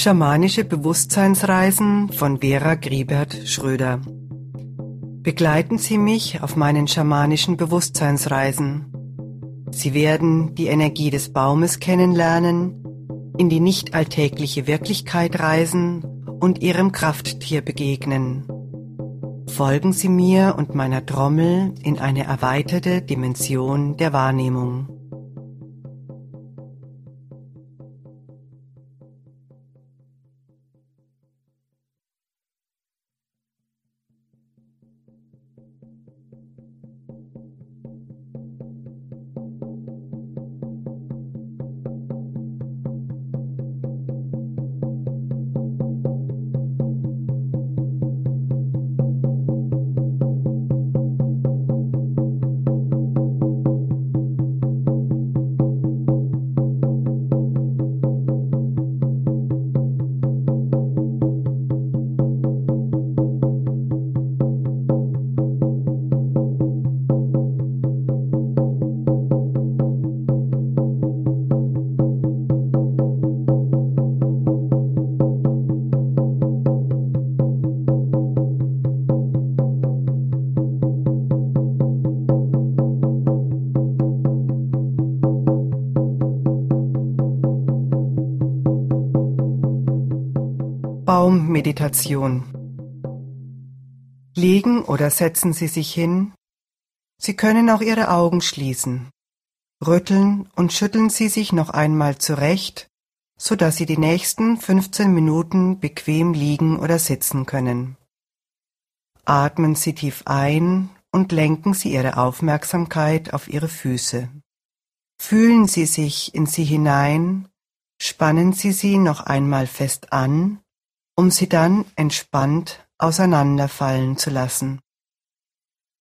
Schamanische Bewusstseinsreisen von Vera Griebert-Schröder. Begleiten Sie mich auf meinen schamanischen Bewusstseinsreisen. Sie werden die Energie des Baumes kennenlernen, in die nicht alltägliche Wirklichkeit reisen und Ihrem Krafttier begegnen. Folgen Sie mir und meiner Trommel in eine erweiterte Dimension der Wahrnehmung. Baummeditation. Liegen oder setzen Sie sich hin. Sie können auch Ihre Augen schließen. Rütteln und schütteln Sie sich noch einmal zurecht, so dass Sie die nächsten 15 Minuten bequem liegen oder sitzen können. Atmen Sie tief ein und lenken Sie Ihre Aufmerksamkeit auf Ihre Füße. Fühlen Sie sich in sie hinein, spannen Sie sie noch einmal fest an, um sie dann entspannt auseinanderfallen zu lassen.